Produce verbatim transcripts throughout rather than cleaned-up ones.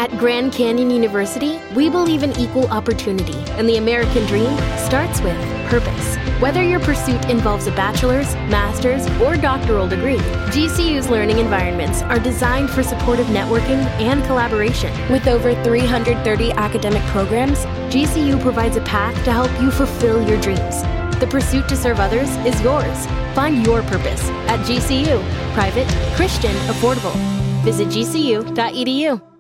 At Grand Canyon University, we believe in equal opportunity, and the American dream starts with purpose. Whether your pursuit involves a bachelor's, master's, or doctoral degree, G C U's learning environments are designed for supportive networking and collaboration. With over three hundred thirty academic programs, G C U provides a path to help you fulfill your dreams. The pursuit to serve others is yours. Find your purpose at G C U. Private, Christian, affordable. Visit G C U dot E D U.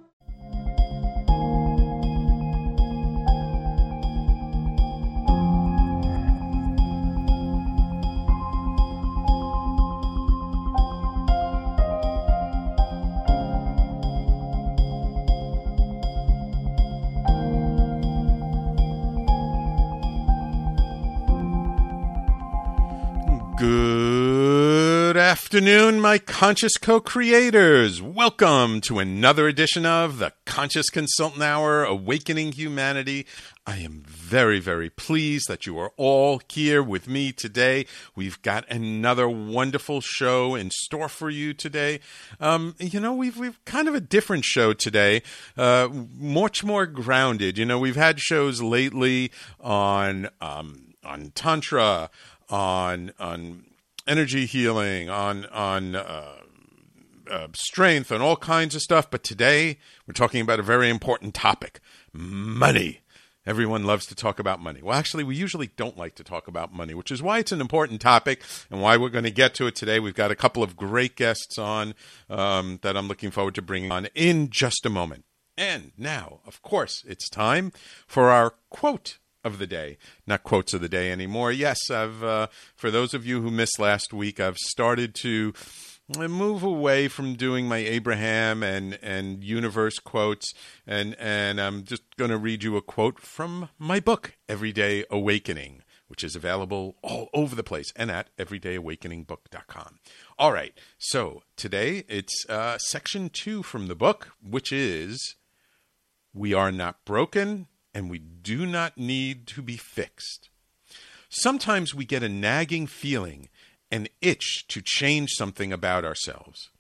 Good afternoon, my conscious co-creators. Welcome to another edition of the Conscious Consultant Hour, Awakening Humanity. I am very, very pleased that you are all here with me today. We've got another wonderful show in store for you today. Um, you know, we've we've kind of a different show today, uh, much more grounded. You know, we've had shows lately on um, on Tantra, on on energy healing, on on uh, uh, strength, and all kinds of stuff. But today we're talking about a very important topic: money. Everyone loves to talk about money. Well, actually, we usually don't like to talk about money, which is why it's an important topic and why we're going to get to it today. We've got a couple of great guests on um, that I'm looking forward to bringing on in just a moment. And now, of course, it's time for our quote of the day. Not quotes of the day anymore. Yes, I've uh, for those of you who missed last week, I've started to move away from doing my Abraham and and universe quotes, and and I'm just going to read you a quote from my book, Everyday Awakening, which is available all over the place and at everyday awakening book dot com. All right, so today it's uh, section two from the book, which is "We are not broken, and we do not need to be fixed." Sometimes we get a nagging feeling, an itch to change something about ourselves,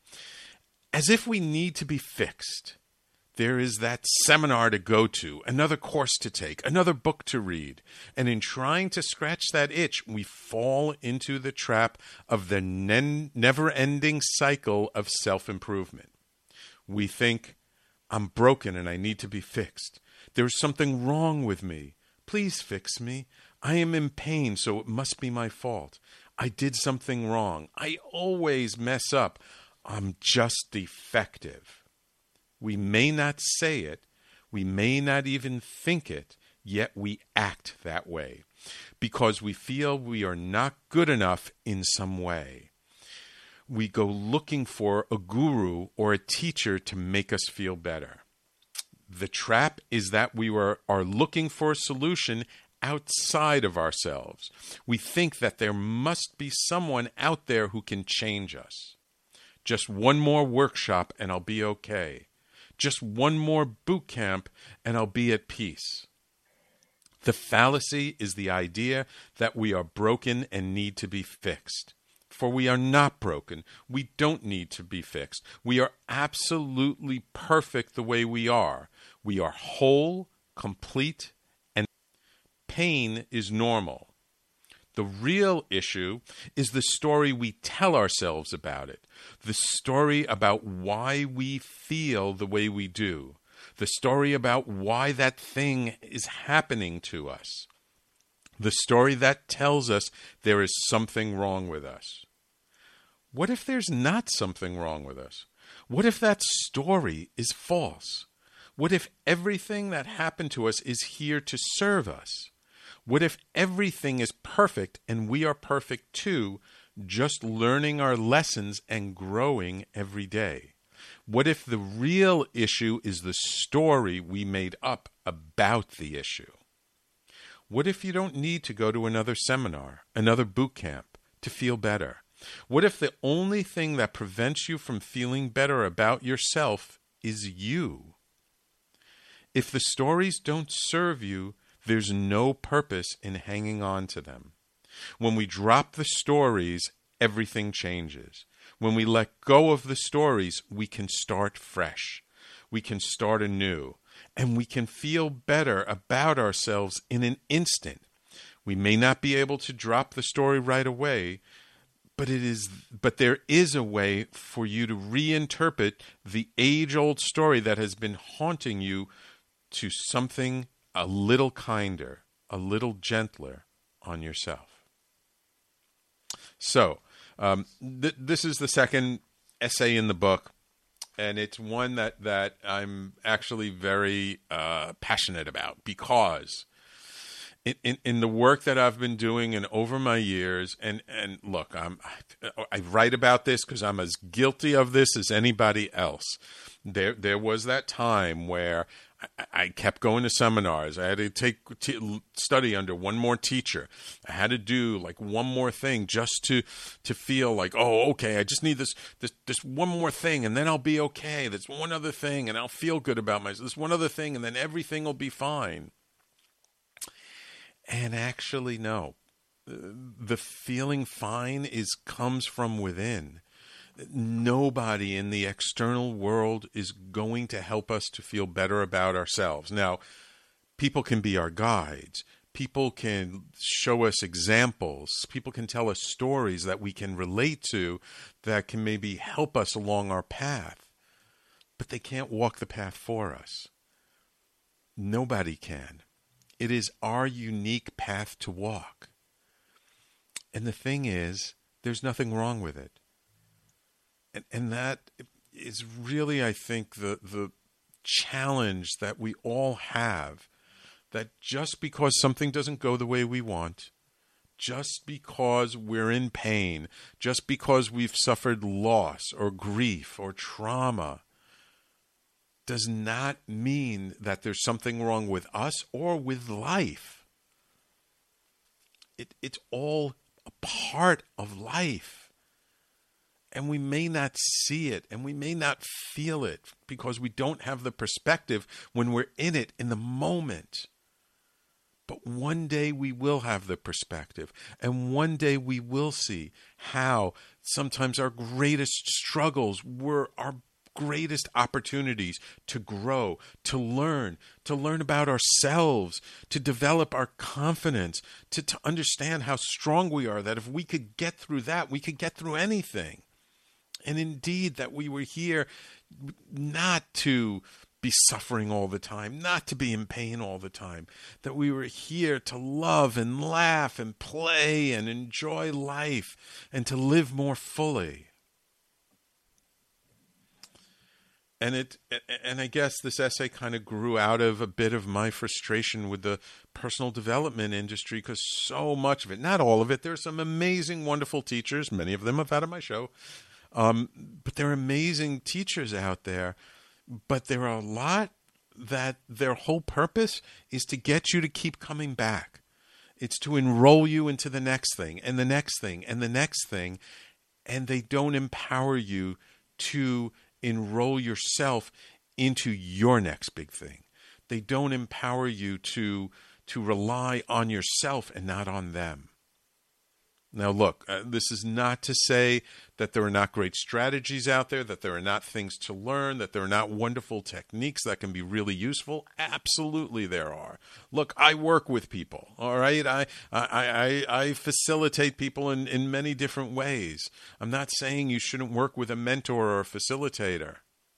as if we need to be fixed. There is that seminar to go to, another course to take, another book to read, and in trying to scratch that itch, we fall into the trap of the ne- never-ending cycle of self-improvement. We think, "I'm broken and I need to be fixed. There's something wrong with me. Please fix me. I am in pain, so it must be my fault. I did something wrong. I always mess up. I'm just defective." We may not say it. We may not even think it, yet we act that way because we feel we are not good enough in some way. We go looking for a guru or a teacher to make us feel better. The trap is that we were, are looking for a solution outside of ourselves. We think that there must be someone out there who can change us. Just one more workshop and I'll be okay. Just one more boot camp and I'll be at peace. The fallacy is the idea that we are broken and need to be fixed. For we are not broken. We don't need to be fixed. We are absolutely perfect the way we are. We are whole, complete, and pain is normal. The real issue is the story we tell ourselves about it. The story about why we feel the way we do. The story about why that thing is happening to us. The story that tells us there is something wrong with us. What if there's not something wrong with us? What if that story is false? What if everything that happened to us is here to serve us? What if everything is perfect and we are perfect too, just learning our lessons and growing every day? What if the real issue is the story we made up about the issue? What if you don't need to go to another seminar, another boot camp to feel better? What if the only thing that prevents you from feeling better about yourself is you? If the stories don't serve you, there's no purpose in hanging on to them. When we drop the stories, everything changes. When we let go of the stories, we can start fresh. we can start anew, and we can feel better about ourselves in an instant. We may not be able to drop the story right away, but it is but there is a way for you to reinterpret the age-old story that has been haunting you to something a little kinder, a little gentler on yourself. So, um, th- this is the second essay in the book, and it's one that, that I'm actually very uh, passionate about because in, in, in the work that I've been doing and over my years, and, and look, I'm, I, I write about this because I'm as guilty of this as anybody else. There, there was that time where I, I kept going to seminars. I had to take t- study under one more teacher. I had to do like one more thing just to to feel like, oh, okay, I just need this this this one more thing, and then I'll be okay. There's one other thing, and I'll feel good about myself. This one other thing, and then everything will be fine. And actually, no. The feeling fine is comes from within. Nobody in the external world is going to help us to feel better about ourselves. Now, people can be our guides. People can show us examples. People can tell us stories that we can relate to that can maybe help us along our path. But they can't walk the path for us. Nobody can. It is our unique path to walk. And the thing is, there's nothing wrong with it. And, and that is really, I think, the, the challenge that we all have, that just because something doesn't go the way we want, just because we're in pain, just because we've suffered loss or grief or trauma, does not mean that there's something wrong with us or with life. It, it's all a part of life. And we may not see it, and we may not feel it because we don't have the perspective when we're in it in the moment. But one day we will have the perspective, and one day we will see how sometimes our greatest struggles were our greatest opportunities to grow, to learn, to learn about ourselves, to develop our confidence, to, to understand how strong we are, that if we could get through that, we could get through anything. And indeed, that we were here not to be suffering all the time, not to be in pain all the time, that we were here to love and laugh and play and enjoy life and to live more fully. And it, and I guess this essay kind of grew out of a bit of my frustration with the personal development industry, because so much of it, not all of it, there are some amazing, wonderful teachers. Many of them I've had on my show. Um, but there are amazing teachers out there, but there are a lot that their whole purpose is to get you to keep coming back. It's to enroll you into the next thing and the next thing and the next thing, and they don't empower you to enroll yourself into your next big thing. They don't empower you to to rely on yourself and not on them. Now, look, uh, this is not to say that there are not great strategies out there, that there are not things to learn, that there are not wonderful techniques that can be really useful. Absolutely there are. Look, I work with people, all right? I I, I, I facilitate people in, in many different ways. I'm not saying you shouldn't work with a mentor or a facilitator,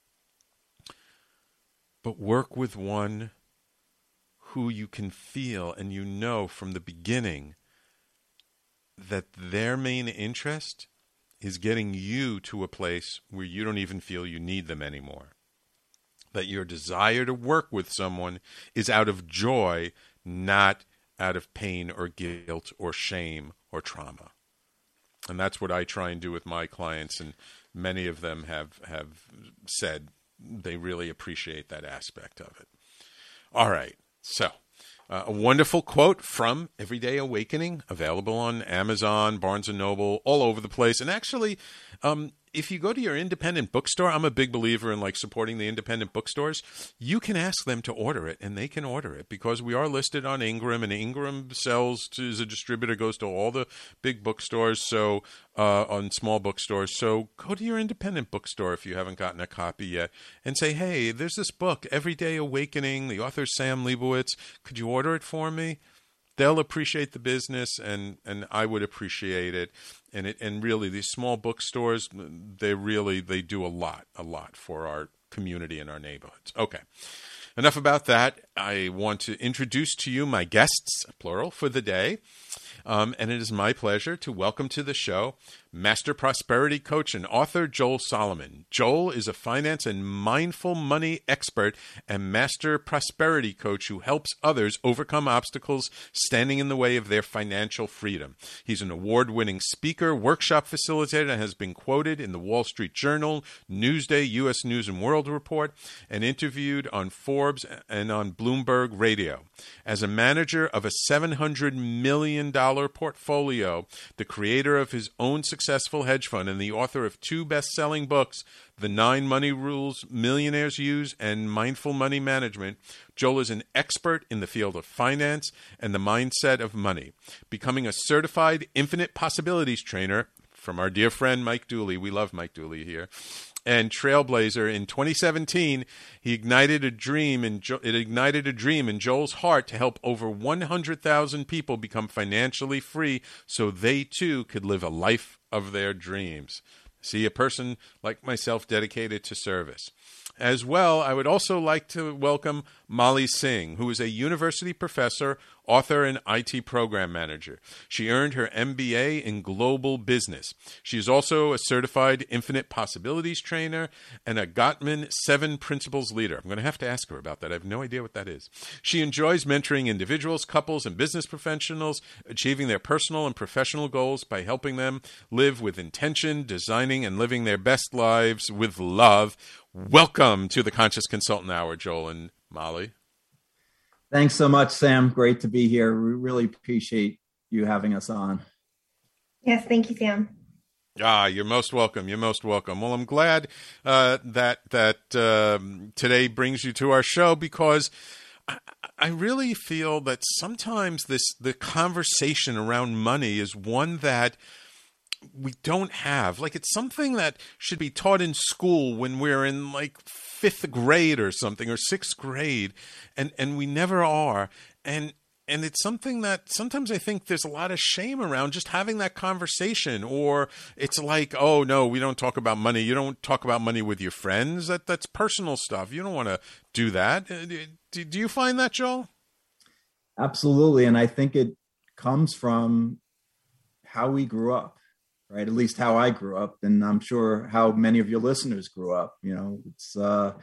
but work with one who you can feel and you know from the beginning that their main interest is getting you to a place where you don't even feel you need them anymore. That your desire to work with someone is out of joy, not out of pain or guilt or shame or trauma. And that's what I try and do with my clients, and many of them have, have said they really appreciate that aspect of it. All right, so Uh, a wonderful quote from Everyday Awakening, available on Amazon, Barnes and Noble, all over the place. And actually, um, if you go to your independent bookstore, I'm a big believer in like supporting the independent bookstores. You can ask them to order it, and they can order it because we are listed on Ingram, and Ingram sells to, as a distributor, goes to all the big bookstores, so uh, on small bookstores. So go to your independent bookstore if you haven't gotten a copy yet, and say, hey, there's this book, Everyday Awakening. The author is Sam Leibowitz. Could you order it for me? They'll appreciate the business, and, and I would appreciate it. And it and really, these small bookstores, they really they do a lot, a lot for our community and our neighborhoods. Okay, enough about that. I want to introduce to you my guests, plural, for the day. Um, and it is my pleasure to welcome to the show Master Prosperity Coach and author Joel Solomon. Joel is a finance and mindful money expert and Master Prosperity Coach who helps others overcome obstacles standing in the way of their financial freedom. He's an award-winning speaker, workshop facilitator, and has been quoted in the Wall Street Journal, Newsday, U S News and World Report, and interviewed on Forbes and on Bloomberg Radio. As a manager of a seven hundred million dollars portfolio, the creator of his own successful hedge fund, and the author of two best-selling books, The Nine Money Rules Millionaires Use and Mindful Money Management, Joel is an expert in the field of finance and the mindset of money. Becoming a certified infinite possibilities trainer from our dear friend Mike Dooley, we love Mike Dooley here, and trailblazer, in twenty seventeen, he ignited a dream in jo- it ignited a dream in Joel's heart to help over one hundred thousand people become financially free so they too could live a life of their dreams. See, a person like myself dedicated to service. As well, I would also like to welcome Molly Singh, who is a university professor, author, and I T program manager. She earned her M B A in global business. She is also a certified infinite possibilities trainer and a Gottman Seven Principles leader. I'm going to have to ask her about that. I have no idea what that is. She enjoys mentoring individuals, couples, and business professionals, achieving their personal and professional goals by helping them live with intention, designing and living their best lives with love. Welcome to the Conscious Consultant Hour, Joel and Molly. Thanks so much, Sam. Great to be here. We really appreciate you having us on. Yes, thank you, Sam. Ah, you're most welcome. You're most welcome. Well, I'm glad uh, that that um, today brings you to our show because I, I really feel that sometimes this the conversation around money is one that we don't have. Like, it's something that should be taught in school when we're in like fifth grade or something, or sixth grade, and and we never are. And and it's something that sometimes I think there's a lot of shame around just having that conversation. Or it's like, oh no, we don't talk about money. You don't talk about money with your friends. That that's personal stuff. You don't want to do that. Do, do you find that, Joel? Absolutely, and I think it comes from how we grew up. Right, at least how I grew up, and I'm sure how many of your listeners grew up. You know, it's uh,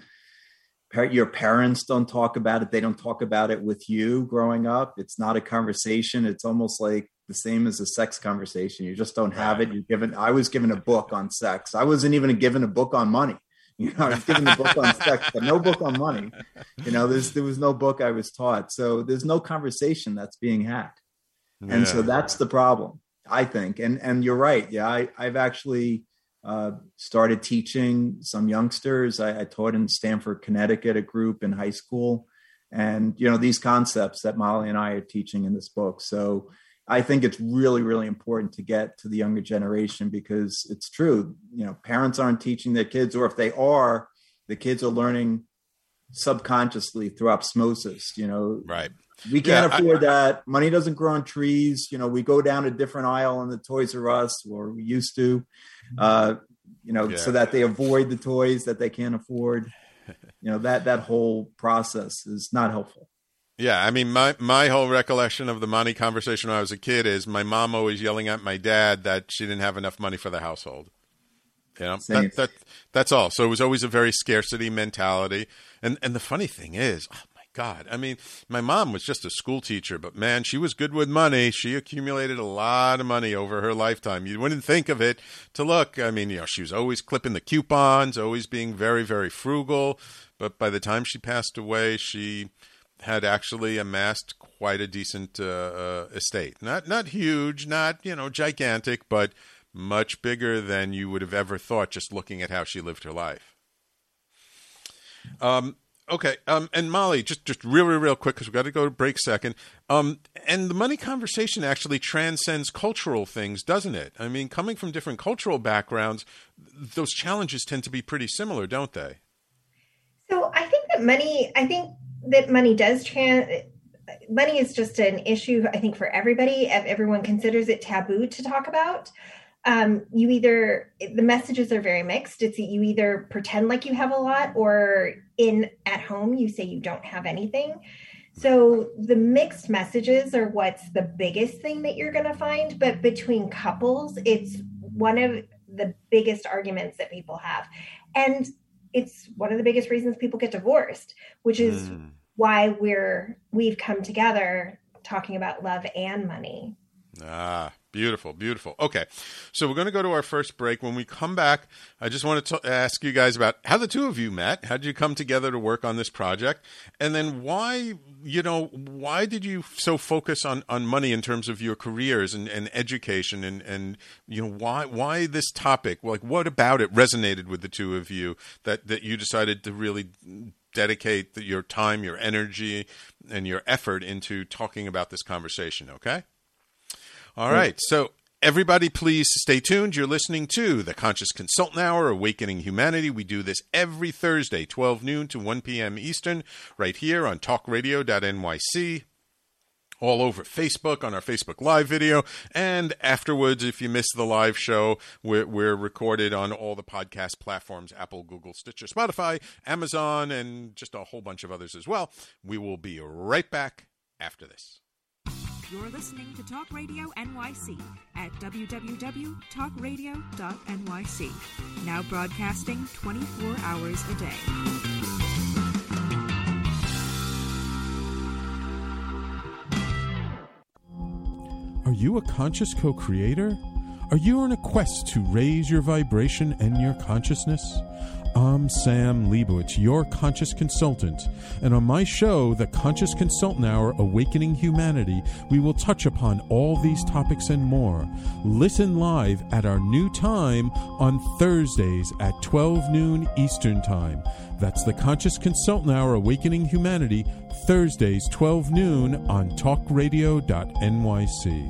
your parents don't talk about it; they don't talk about it with you growing up. It's not a conversation. It's almost like the same as a sex conversation. You just don't have it. You're given. I was given a book on sex. I wasn't even given a book on money. You know, I was given a book on sex, but no book on money. You know, there's there was no book I was taught, so there's no conversation that's being had, yeah. And so that's the problem, I think. And and you're right. Yeah, I, I've actually uh, started teaching some youngsters. I, I taught in Stamford, Connecticut, a group in high school. And, you know, these concepts that Molly and I are teaching in this book. So I think it's really, really important to get to the younger generation because it's true. You know, parents aren't teaching their kids, or if they are, the kids are learning subconsciously through osmosis, you know. Right. We can't yeah, afford I, that. Money doesn't grow on trees. You know, we go down a different aisle in the Toys R Us, or we used to, uh, you know, yeah. so that they avoid the toys that they can't afford. You know, that that whole process is not helpful. Yeah, I mean, my, my whole recollection of the money conversation when I was a kid is my mom always yelling at my dad that she didn't have enough money for the household. You know, that, that, that's all. So it was always a very scarcity mentality. And and the funny thing is, oh my God, I mean, my mom was just a school teacher, but man, she was good with money. She accumulated a lot of money over her lifetime. You wouldn't think of it to look. I mean, you know, she was always clipping the coupons, always being very, very frugal. But by the time she passed away, she had actually amassed quite a decent uh, uh, estate. Not not huge, not, you know, gigantic, but much bigger than you would have ever thought just looking at how she lived her life. Um, okay. Um, and Molly, just, just real, real, real quick, because we've got to go to break second. Um, and the money conversation actually transcends cultural things, doesn't it? I mean, coming from different cultural backgrounds, those challenges tend to be pretty similar, don't they? So I think that money, I think that money does trans, money is just an issue, I think, for everybody. If everyone considers it taboo to talk about. Um, you either, the messages are very mixed. It's you either pretend like you have a lot, or in at home, you say you don't have anything. So the mixed messages are what's the biggest thing that you're going to find. But between couples, it's one of the biggest arguments that people have. And it's one of the biggest reasons people get divorced, which is mm. why we're, we've come together talking about love and money. Ah, beautiful, beautiful. Okay, so we're going to go to our first break. When we come back, I just want to t- ask you guys about how the two of you met. How did you come together to work on this project? And then why, you know, why did you so focus on, on money in terms of your careers and, and education? And, and, you know, why why this topic? Like, what about it resonated with the two of you that, that you decided to really dedicate the, your time, your energy, and your effort into talking about this conversation, okay? All right. So everybody, please stay tuned. You're listening to the Conscious Consultant Hour, Awakening Humanity. We do this every Thursday, twelve noon to one p.m. Eastern, right here on talk radio dot N Y C, all over Facebook, on our Facebook Live video. And afterwards, if you miss the live show, we're, we're recorded on all the podcast platforms, Apple, Google, Stitcher, Spotify, Amazon, and just a whole bunch of others as well. We will be right back after this. You're listening to Talk Radio N Y C at w w w dot talk radio dot N Y C. Now broadcasting twenty-four hours a day. Are you a conscious co-creator? Are you on a quest to raise your vibration and your consciousness? I'm Sam Leibowitz, your conscious consultant, and on my show, The Conscious Consultant Hour, Awakening Humanity, we will touch upon all these topics and more. Listen live at our new time on Thursdays at twelve noon Eastern Time. That's The Conscious Consultant Hour, Awakening Humanity, Thursdays, twelve noon on talk radio dot N Y C.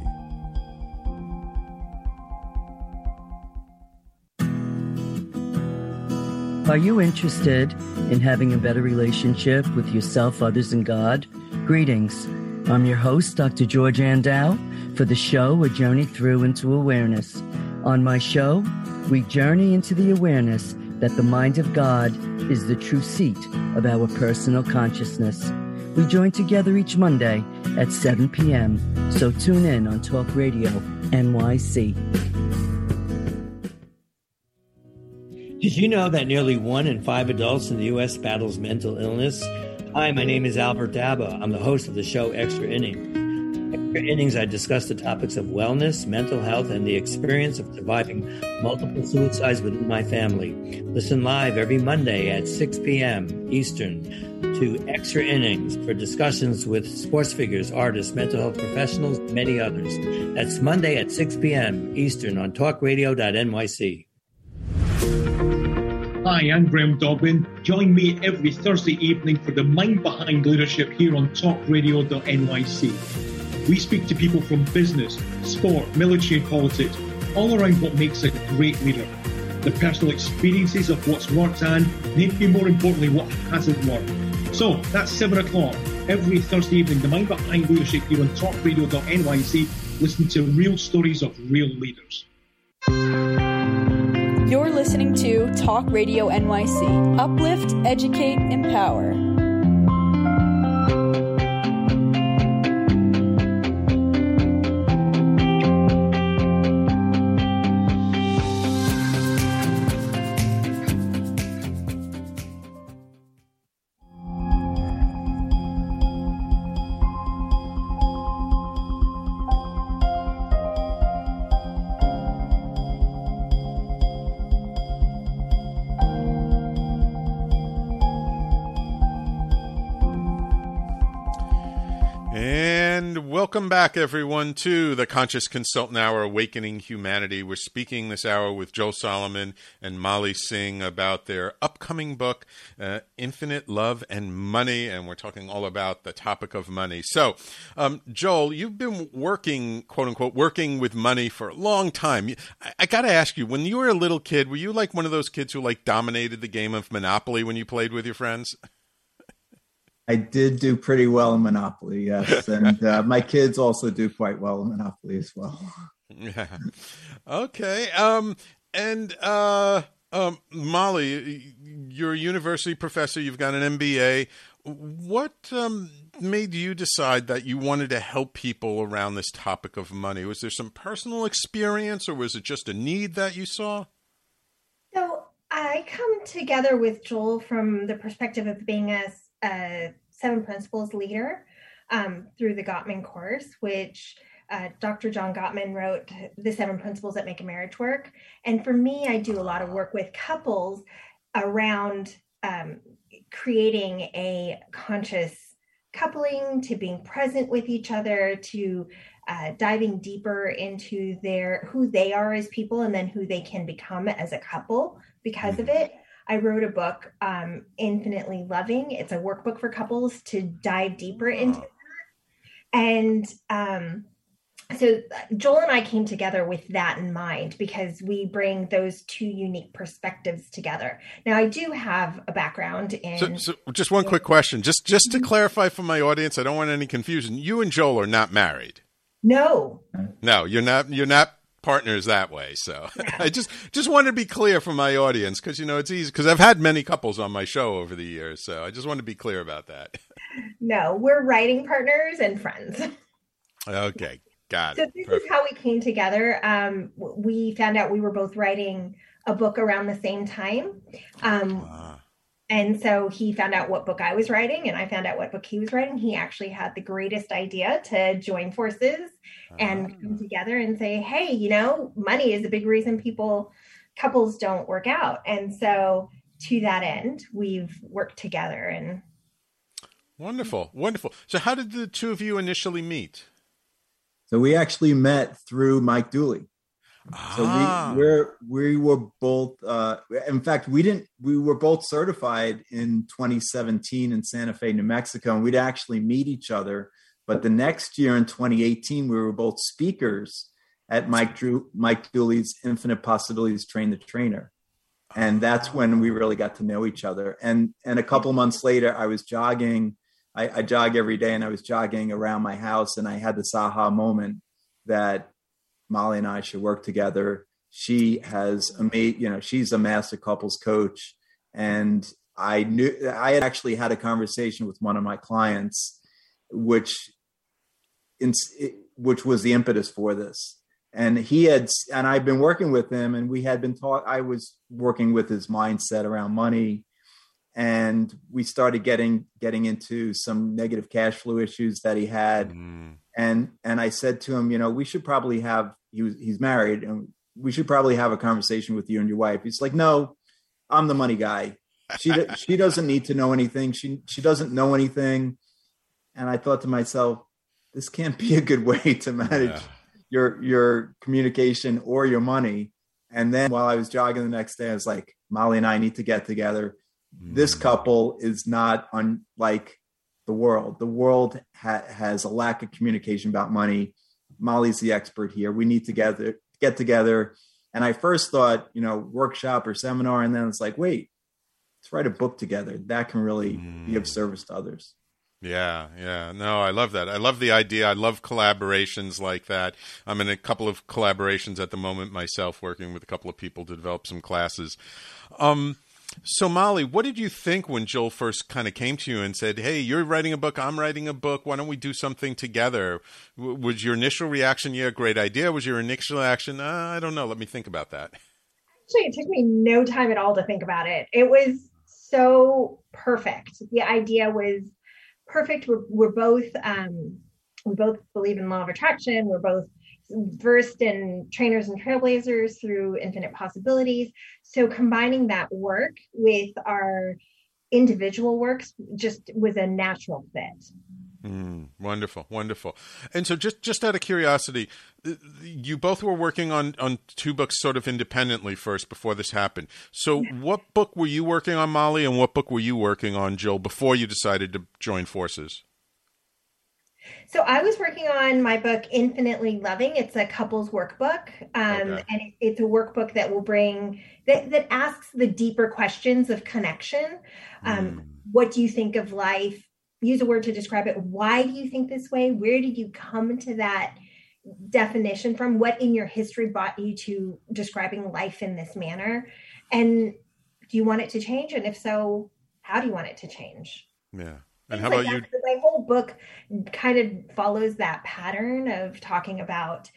Are you interested in having a better relationship with yourself, others, and God? Greetings. I'm your host, Doctor George Andow, for the show A Journey Through into Awareness. On my show, we journey into the awareness that the mind of God is the true seat of our personal consciousness. We join together each Monday at seven p.m., so tune in on Talk Radio N Y C. Did you know that nearly one in five adults in the U S battles mental illness? Hi, my name is Albert Daba. I'm the host of the show Extra Innings. Extra Innings, I discuss the topics of wellness, mental health, and the experience of surviving multiple suicides within my family. Listen live every Monday at six p.m. Eastern to Extra Innings for discussions with sports figures, artists, mental health professionals, and many others. That's Monday at six p.m. Eastern on talk radio dot N Y C. Hi, I'm Graham Dobbin. Join me every Thursday evening for the Mind Behind Leadership here on talk radio dot N Y C. We speak to people from business, sport, military and politics, all around what makes a great leader. The personal experiences of what's worked and, maybe more importantly, what hasn't worked. So, that's seven o'clock every Thursday evening, the Mind Behind Leadership here on talk radio dot N Y C. Listen to real stories of real leaders. You're listening to Talk Radio N Y C. Uplift, educate, empower. And welcome back, everyone, to the Conscious Consultant Hour, Awakening Humanity. We're speaking this hour with Joel Solomon and Molly Singh about their upcoming book, uh, Infinite Love and Money, and we're talking all about the topic of money. So, um, Joel, you've been working, quote-unquote, working with money for a long time. I, I got to ask you, when you were a little kid, were you like one of those kids who, like, dominated the game of Monopoly when you played with your friends? I did do pretty well in Monopoly, yes. And uh, my kids also do quite well in Monopoly as well. Yeah. Okay. Um, and uh, um, Molly, you're a university professor. You've got an M B A. What um, made you decide that you wanted to help people around this topic of money? Was there some personal experience, or was it just a need that you saw? So I come together with Joel from the perspective of being a a Seven Principles leader um, through the Gottman course, which uh, Doctor John Gottman wrote, The Seven Principles That Make a Marriage Work. And for me, I do a lot of work with couples around um, creating a conscious coupling, to being present with each other, to uh, diving deeper into their who they are as people, and then who they can become as a couple because of it. I wrote a book, um, Infinitely Loving. It's a workbook for couples to dive deeper into that. And um, so Joel and I came together with that in mind, because we bring those two unique perspectives together. Now, I do have a background in... So, so just one quick question. Just, just to clarify for my audience, I don't want any confusion. You and Joel are not married. No. No, you're not. You're not partners that way. So yeah. I just just wanted to be clear for my audience, because, you know, it's easy, because I've had many couples on my show over the years. So I just want to be clear about that. No, we're writing partners and friends. Okay, got so it. So this Perfect. is how we came together. Um, we found out we were both writing a book around the same time. Um, ah. And so he found out what book I was writing, and I found out what book he was writing. He actually had the greatest idea to join forces and ah. come together and say, hey, you know, money is a big reason people, couples don't work out. And so to that end, we've worked together. And Wonderful. Wonderful. So how did the two of you initially meet? So we actually met through Mike Dooley. So ah. we we're, we were both, uh, in fact, we didn't, we were both certified in twenty seventeen in Santa Fe, New Mexico, and we'd actually meet each other. But the next year in twenty eighteen, we were both speakers at Mike Drew, Mike Dooley's Infinite Possibilities Train the Trainer. And that's when we really got to know each other. And, and a couple months later, I was jogging, I, I jog every day, and I was jogging around my house, and I had this aha moment that Molly and I should work together. She has a mate, you know, she's a master couples coach. And I knew I had actually had a conversation with one of my clients, which, which was the impetus for this. And he had, and I'd been working with him, and we had been taught, I was working with his mindset around money. And we started getting, getting into some negative cash flow issues that he had. Mm. And, and I said to him, you know, we should probably have, he was, he's married, and we should probably have a conversation with you and your wife. He's like, no, I'm the money guy. She, she doesn't need to know anything. She, she doesn't know anything. And I thought to myself, this can't be a good way to manage yeah. your, your communication or your money. And then while I was jogging the next day, I was like, Molly and I need to get together. Mm. This couple is not unlike the world. The world ha- has a lack of communication about money. Molly's the expert here. We need to gather, get together. And I first thought, you know, workshop or seminar. And then it's like, wait, let's write a book together. That can really mm. be of service to others. Yeah, yeah. No, I love that. I love the idea. I love collaborations like that. I'm in a couple of collaborations at the moment myself, working with a couple of people to develop some classes. Um, So, Molly, what did you think when Joel first kind of came to you and said, hey, you're writing a book, I'm writing a book, why don't we do something together? W- was your initial reaction, yeah, great idea? Was your initial reaction, uh, I don't know, let me think about that? Actually, it took me no time at all to think about it. It was so perfect. The idea was perfect. We're, we're both, um, we both believe in law of attraction. We're both versed in trainers and trailblazers through Infinite Possibilities. So combining that work with our individual works just was a natural fit. Mm, wonderful, wonderful. And so just, just out of curiosity, you both were working on, on two books sort of independently first before this happened. So what book were you working on, Molly, and what book were you working on, Jill, before you decided to join forces? So I was working on my book, Infinitely Loving. It's a couples workbook. Um, okay. And it's a workbook that will bring, that, that asks the deeper questions of connection. Um, mm. What do you think of life? Use a word to describe it. Why do you think this way? Where did you come to that definition from? What in your history brought you to describing life in this manner? And do you want it to change? And if so, how do you want it to change? Yeah. And how like about you? My whole book kind of follows that pattern of talking about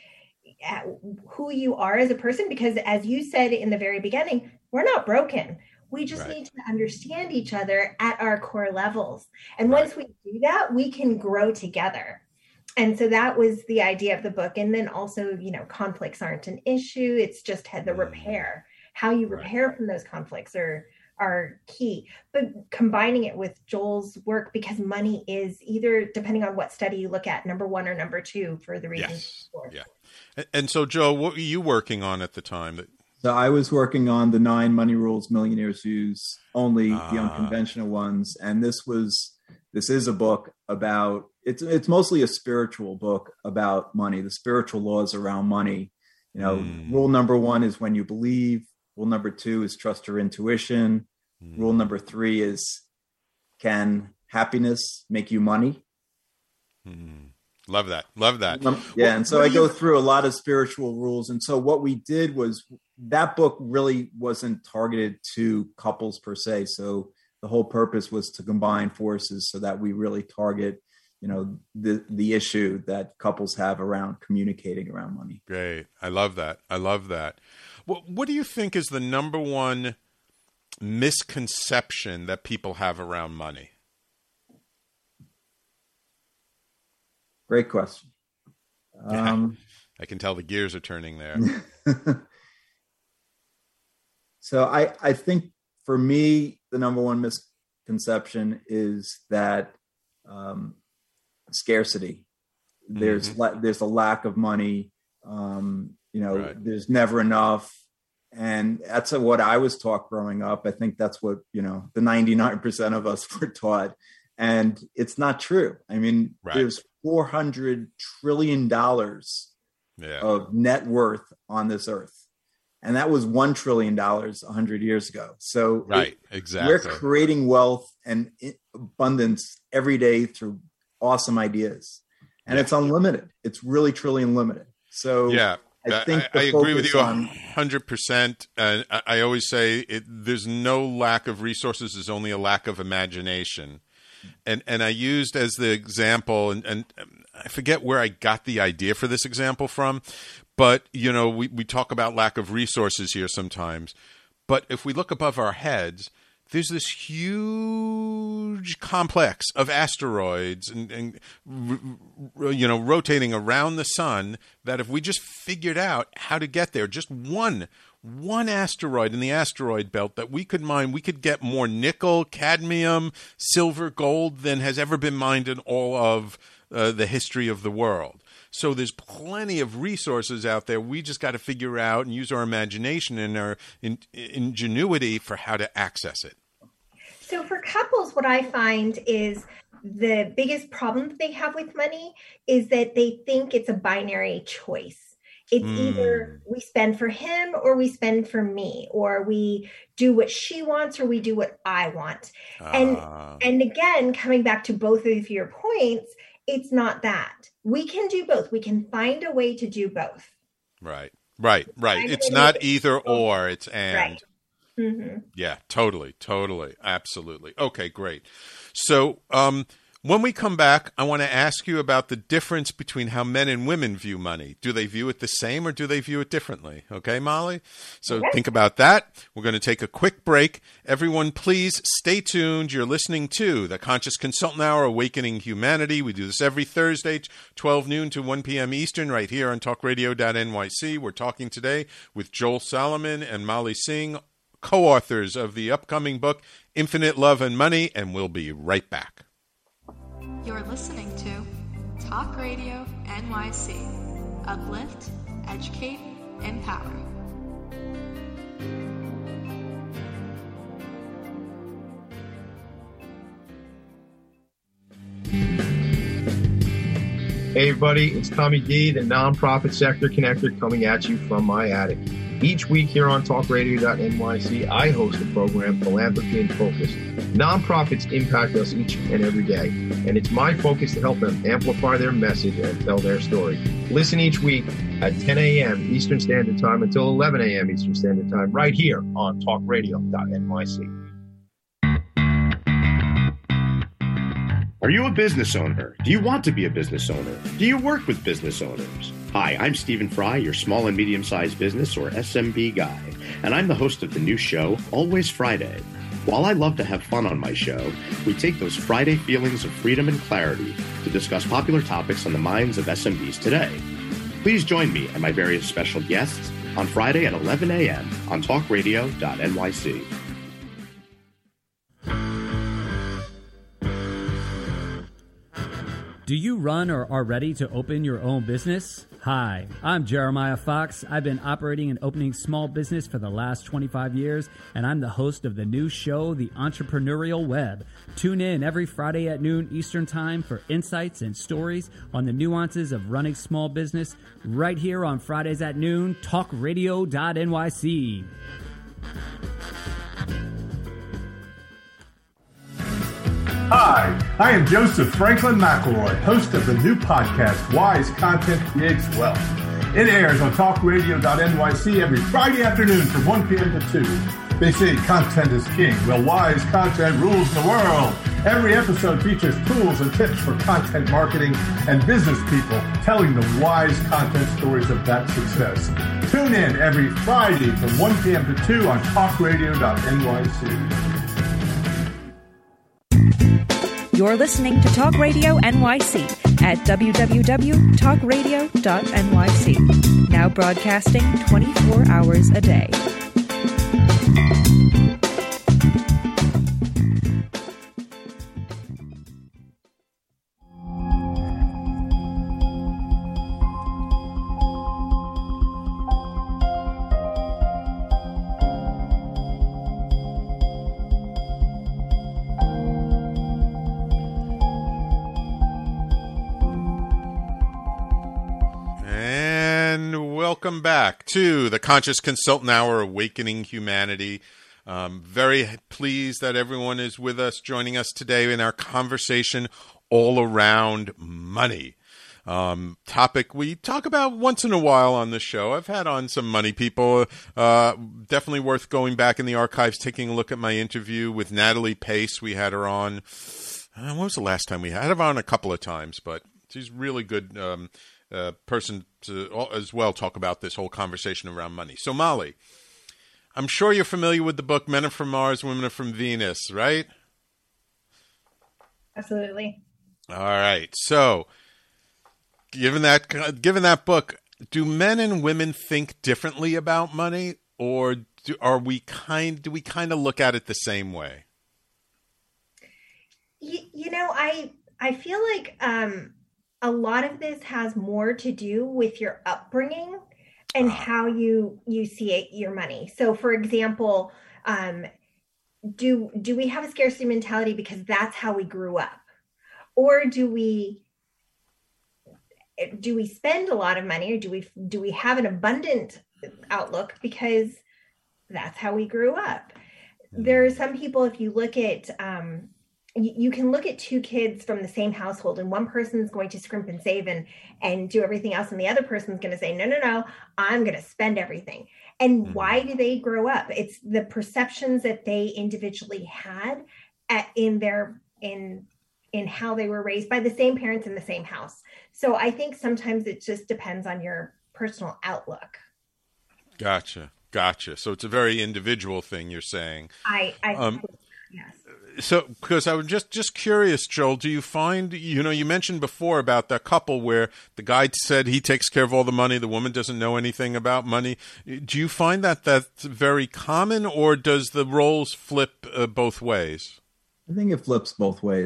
who you are as a person, because as you said in the very beginning, we're not broken. We just right. need to understand each other at our core levels. And right. once we do that, we can grow together. And so that was the idea of the book. And then also, you know, conflicts aren't an issue. It's just had the repair. How you repair right. from those conflicts are, are key. But combining it with Joel's work, because money is either, depending on what study you look at, number one or number two for the reasons. Yes. Yeah. And so, Joe, what were you working on at the time? That So I was working on the nine money rules millionaires use, only uh, the unconventional ones. And this was, this is a book about, it's it's mostly a spiritual book about money, the spiritual laws around money. You know, mm. rule number one is when you believe. Rule number two is trust your intuition. Mm. Rule number three is, can happiness make you money? Mm. Love that. Love that. Um, yeah. What, and so I go you... through a lot of spiritual rules. And so what we did was, that book really wasn't targeted to couples per se. So the whole purpose was to combine forces so that we really target, you know, the, the issue that couples have around communicating around money. Great. I love that. I love that. What, what do you think is the number one misconception that people have around money? Great question. Um, I can tell the gears are turning there. So I, I think for me, the number one misconception is that um, scarcity. There's mm-hmm. la- there's a lack of money. Um, you know, right. there's never enough. And that's a, what I was taught growing up. I think that's what, you know, the ninety-nine percent of us were taught. And it's not true. I mean, right. there's four hundred trillion dollars yeah. of net worth on this earth. And that was one trillion dollars one hundred years ago. So right, it, exactly. we're creating wealth and abundance every day through awesome ideas. And yeah. it's unlimited. It's really, truly unlimited. So yeah, I think I, I agree with you on, one hundred percent. Uh, I, I always say it, there's no lack of resources. There's only a lack of imagination. And and I used as the example, and, and I forget where I got the idea for this example from, but, you know, we, we talk about lack of resources here sometimes. But if we look above our heads, there's this huge complex of asteroids and, and you know, rotating around the sun that if we just figured out how to get there, just one One asteroid in the asteroid belt that we could mine, we could get more nickel, cadmium, silver, gold than has ever been mined in all of uh, the history of the world. So there's plenty of resources out there. We just got to figure out and use our imagination and our in, ingenuity for how to access it. So for couples, what I find is the biggest problem that they have with money is that they think it's a binary choice. It's mm. either we spend for him or we spend for me, or we do what she wants or we do what I want. Uh. And and again, coming back to both of your points, it's not that. We can do both. We can find a way to do both. Right, right, right. It's not either or, it's and. Right. Mm-hmm. Yeah, totally, totally, absolutely. Okay, great. So um, when we come back, I want to ask you about the difference between how men and women view money. Do they view it the same or do they view it differently? Okay, Molly? So okay. Think about that. We're going to take a quick break. Everyone, please stay tuned. You're listening to the Conscious Consultant Hour, Awakening Humanity. We do this every Thursday, twelve noon to one p.m. Eastern, right here on talk radio dot N Y C. We're talking today with Joel Solomon and Molly Singh, co-authors of the upcoming book, Infinite Love and Money, and we'll be right back. You're listening to Talk Radio N Y C. Uplift, educate, empower. Hey everybody, it's Tommy D, the Nonprofit Sector Connector, coming at you from my attic. Each week here on talk radio dot N Y C, I host a program, Philanthropy in Focus. Nonprofits impact us each and every day, and it's my focus to help them amplify their message and tell their story. Listen each week at ten a.m. Eastern Standard Time until eleven a.m. Eastern Standard Time, right here on talk radio dot N Y C. Are you a business owner? Do you want to be a business owner? Do you work with business owners? Hi, I'm Stephen Fry, your small and medium-sized business, or S M B guy, and I'm the host of the new show, Always Friday. While I love to have fun on my show, we take those Friday feelings of freedom and clarity to discuss popular topics on the minds of S M Bs today. Please join me and my various special guests on Friday at eleven a.m. on talk radio dot N Y C. Do you run or are ready to open your own business? Hi, I'm Jeremiah Fox. I've been operating and opening small business for the last twenty-five years, and I'm the host of the new show, The Entrepreneurial Web. Tune in every Friday at noon Eastern Time for insights and stories on the nuances of running small business right here on Fridays at noon, talk radio dot N Y C. Hi, I am Joseph Franklin McElroy, host of the new podcast, Wise Content Creates Wealth. It airs on talk radio dot N Y C every Friday afternoon from one p.m. to two. They say content is king. Well, wise content rules the world. Every episode features tools and tips for content marketing and business people telling the wise content stories of that success. Tune in every Friday from one p.m. to two on talk radio dot N Y C. You're listening to Talk Radio N Y C at w w w dot talk radio dot N Y C. Now broadcasting twenty-four hours a day. Welcome back to the Conscious Consultant Hour, Awakening Humanity. Um, very pleased that everyone is with us, joining us today in our conversation all around money. Um, topic we talk about once in a while on the show. I've had on some money people. Uh, definitely worth going back in the archives, taking a look at my interview with Natalie Pace. We had her on. Uh, when was the last time we had her on? A couple of times, but she's really good. Um, Uh, person to as well talk about this whole conversation around money. So, Molly, I'm sure you're familiar with the book Men Are From Mars, Women Are From Venus, right? Absolutely. All right. So, given that given that book, do men and women think differently about money, or do, are we kind do we kind of look at it the same way? You, you know, I I feel like um a lot of this has more to do with your upbringing and how you you see it, your money. So, for example, um, do do we have a scarcity mentality because that's how we grew up, or do we do we spend a lot of money, or do we do we have an abundant outlook because that's how we grew up? There are some people, if you look at um, you can look at two kids from the same household, and one person is going to scrimp and save and, and do everything else. And the other person is going to say, no, no, no, I'm going to spend everything. And mm-hmm. why do they grow up? It's the perceptions that they individually had at, in their, in, in how they were raised by the same parents in the same house. So I think sometimes it just depends on your personal outlook. Gotcha. Gotcha. So it's a very individual thing you're saying. I, I um, yes. So, because I was just, just curious, Joel, do you find, you know, you mentioned before about that couple where the guy said he takes care of all the money, the woman doesn't know anything about money. Do you find that that's very common, or does the roles flip uh, both ways? I think it flips both ways.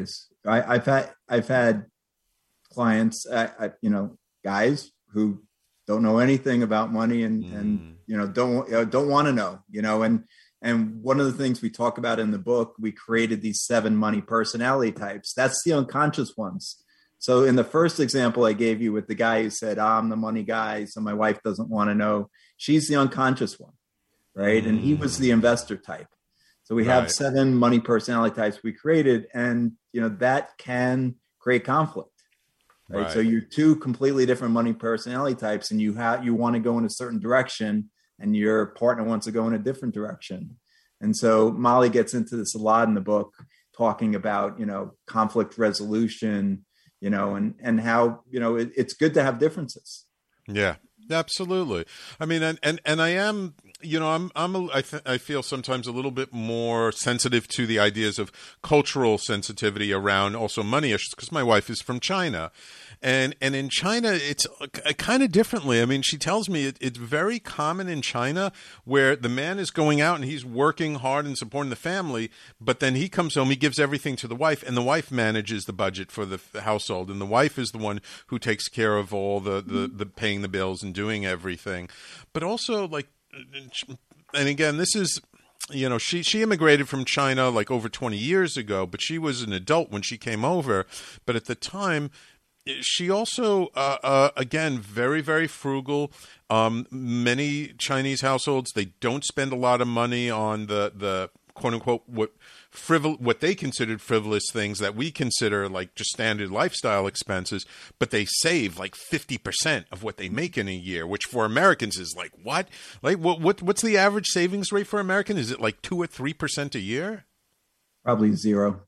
I, I've had I've had clients, I, I, you know, guys who don't know anything about money and mm. and you know don't uh, don't want to know, you know, and and one of the things we talk about in the book, we created these seven money personality types. That's the unconscious ones. So in the first example I gave you with the guy who said, oh, I'm the money guy, so my wife doesn't want to know. She's the unconscious one, right? Mm. And he was the investor type. So we have right. seven money personality types we created, and you know that can create conflict, right? right? So you're two completely different money personality types, and you have you want to go in a certain direction, and your partner wants to go in a different direction. And so Molly gets into this a lot in the book, talking about you know conflict resolution, you know, and and how you know it, it's good to have differences. Yeah, absolutely. I mean, and and, and I am. You know, I'm, I'm, a, I, th- I feel sometimes a little bit more sensitive to the ideas of cultural sensitivity around also money issues because my wife is from China. And, and in China, it's kind of differently. I mean, she tells me it, it's very common in China where the man is going out and he's working hard and supporting the family, but then he comes home, he gives everything to the wife, and the wife manages the budget for the household. And the wife is the one who takes care of all the, the, the paying the bills and doing everything. But also, like, and again, this is, you know, she, she immigrated from China like over twenty years ago, but she was an adult when she came over. But at the time, she also, uh, uh, again, very, very frugal. Um, many Chinese households, they don't spend a lot of money on the, the quote unquote, what frivol- what they considered frivolous things that we consider like just standard lifestyle expenses, but they save like fifty percent of what they make in a year, which for Americans is like, what? Like, what, what what's the average savings rate for American? Is it like two or three percent a year? Probably zero.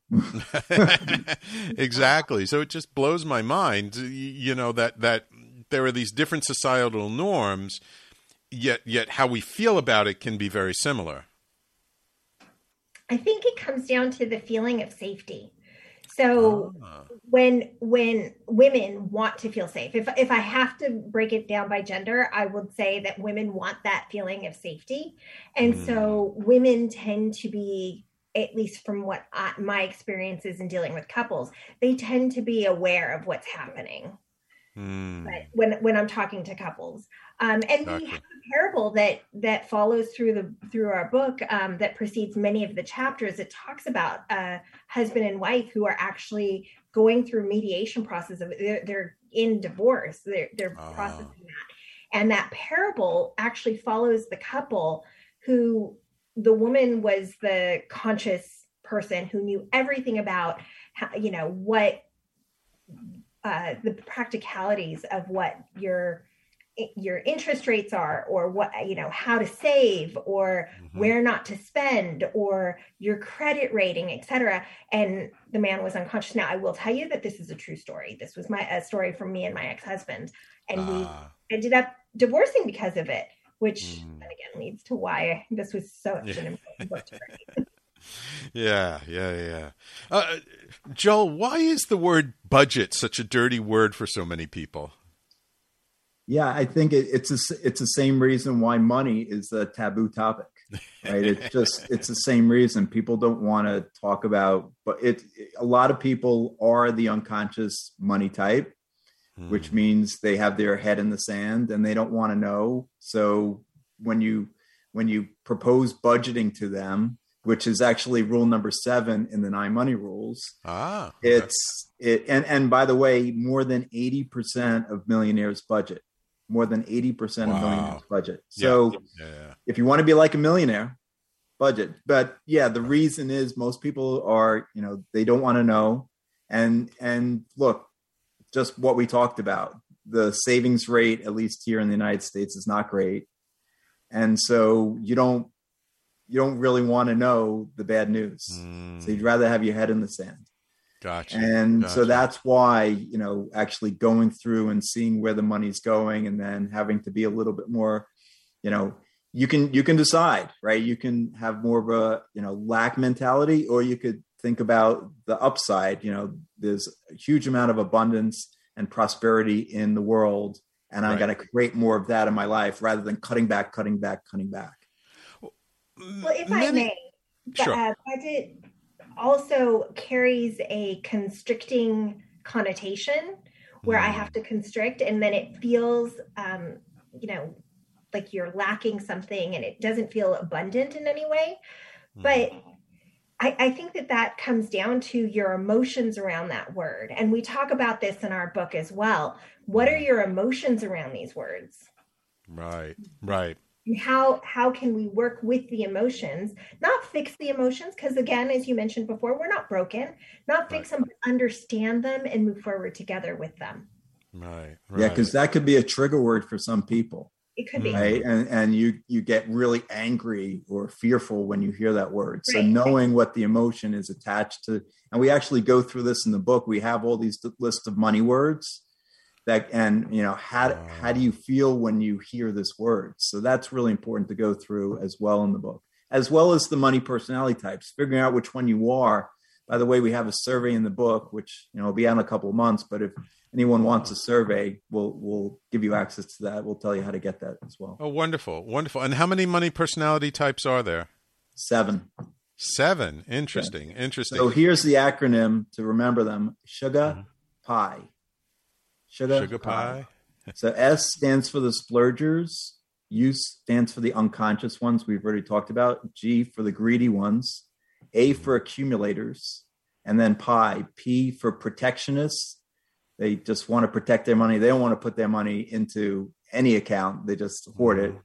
Exactly. So it just blows my mind, you know, that, that there are these different societal norms, yet, yet how we feel about it can be very similar. I think it comes down to the feeling of safety. So oh. when when women want to feel safe, if if I have to break it down by gender, I would say that women want that feeling of safety. And mm. so women tend to be, at least from what I, my experience is in dealing with couples, they tend to be aware of what's happening. Mm. But when when I'm talking to couples, um, and gotcha. We have a parable that that follows through the through our book um, that precedes many of the chapters. It talks about a husband and wife who are actually going through mediation process of they're, they're in divorce. They're they're oh. processing that, and that parable actually follows the couple who the woman was the conscious person who knew everything about how, you know what. Uh, the practicalities of what your your interest rates are, or what you know how to save, or mm-hmm. where not to spend, or your credit rating, et cetera. And the man was unconscious. Now, I will tell you that this is a true story. This was my a story from me and my ex-husband, and ah. we ended up divorcing because of it. Which, mm. again, leads to why this was such yeah. an important book to read. Yeah, yeah, yeah. Uh, Joel, why is the word budget such a dirty word for so many people? Yeah, I think it, it's a, it's the same reason why money is a taboo topic, right? It's just it's the same reason people don't want to talk about. But it a lot of people are the unconscious money type, hmm. which means they have their head in the sand and they don't want to know. So when you when you propose budgeting to them, which is actually rule number seven in the nine money rules. Ah, okay. It's it, and and by the way, more than eighty percent of millionaires budget. More than eighty percent wow. of millionaires budget. So, yeah. Yeah. if you want to be like a millionaire, budget. But yeah, the reason is most people are, you know, they don't want to know. And and look, just what we talked about, the savings rate, at least here in the United States, is not great. And so you don't. You don't really want to know the bad news. Mm. So you'd rather have your head in the sand. Gotcha. And gotcha. so that's why, you know, actually going through and seeing where the money's going and then having to be a little bit more, you know, you can, you can decide, right? You can have more of a, you know, lack mentality, or you could think about the upside. You know, there's a huge amount of abundance and prosperity in the world. And right. I got to create more of that in my life rather than cutting back, cutting back, cutting back. Well, if Many, I may, sure. uh, budget also carries a constricting connotation where I have to constrict, and then it feels, um, you know, like you're lacking something and it doesn't feel abundant in any way. But I, I think that that comes down to your emotions around that word. And we talk about this in our book as well. What are your emotions around these words? Right, right. And how, how can we work with the emotions, not fix the emotions? Because again, as you mentioned before, we're not broken, not fix them, but understand them and move forward together with them. Right, right. Yeah, because that could be a trigger word for some people. It could be. Right. And and you you get really angry or fearful when you hear that word. So Right. knowing what the emotion is attached to, and we actually go through this in the book. We have all these lists of money words that, and you know, how how do you feel when you hear this word? So that's really important to go through as well in the book, as well as the money personality types, figuring out which one you are. By the way, we have a survey in the book, which, you know, will be out in a couple of months, but if anyone wants a survey, we'll we'll give you access to that. We'll tell you how to get that as well. Oh, wonderful, wonderful. And how many money personality types are there? Seven. Seven. Interesting, Okay. interesting. So here's the acronym to remember them: Sugar Pie. Sugar, Sugar pie. So S stands for the splurgers. U stands for the unconscious ones we've already talked about. G for the greedy ones. A for accumulators. And then pi, P for protectionists. They just want to protect their money. They don't want to put their money into any account. They just hoard it.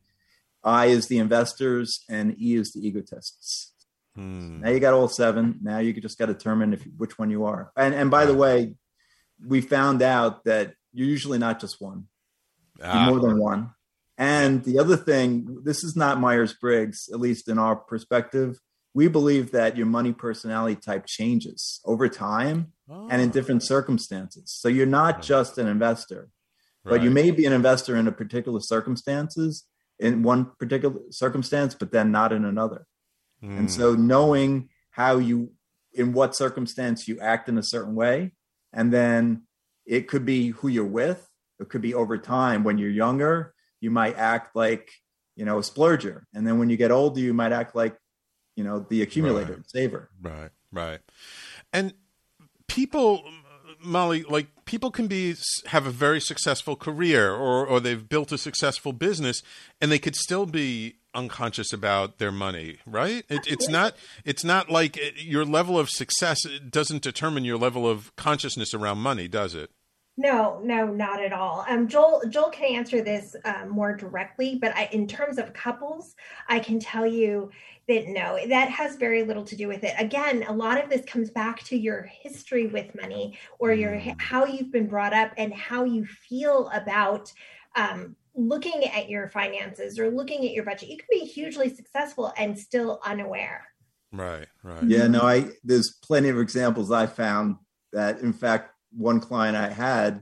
I is the investors, and E is the egotists. Hmm. Now you got all seven. Now you just got to determine if which one you are. And and by the way, we found out that you're usually not just one. Ah. You're more than one. And the other thing, this is not Myers-Briggs, at least in our perspective. We believe that your money personality type changes over time Oh. and in different circumstances. So you're not just an investor, but you Right. may be an investor in a particular circumstances, in one particular circumstance, but then not in another. Hmm. And so knowing how you, in what circumstance you act in a certain way, and then it could be who you're with. It could be over time. When you're younger, you might act like, you know, a splurger. And then when you get older, you might act like, you know, the accumulator, Right. saver. Right, right. And people, Molly, like people can be have a very successful career, or or they've built a successful business, and they could still be unconscious about their money, right? It, it's not it's not like your level of success doesn't determine your level of consciousness around money, does it? No, no, not at all. Um, Joel, Joel can answer this um, more directly, but I, in terms of couples, I can tell you that no, that has very little to do with it. Again, a lot of this comes back to your history with money, or your how you've been brought up and how you feel about um, looking at your finances or looking at your budget. You can be hugely successful and still unaware. Right, right. Yeah, no, I there's plenty of examples I found that, in fact, one client I had,